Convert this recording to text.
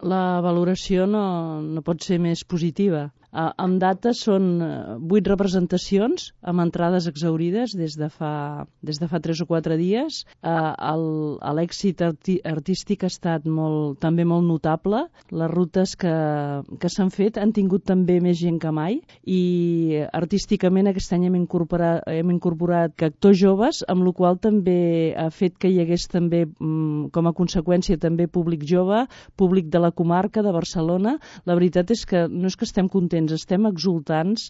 La valoració no pot ser més positiva. Amb data són 8 representacions amb entrades exhaurides des de fa 3 o 4 dies. L'èxit artístic ha estat també molt notable. Les rutes que s'han fet han tingut també més gent que mai i artísticament aquest any hem incorporat actors joves, amb la qual també ha fet que hi hagués també com a conseqüència també públic jove, públic de la comarca de Barcelona. La veritat és que no és que estem contents, estem exultants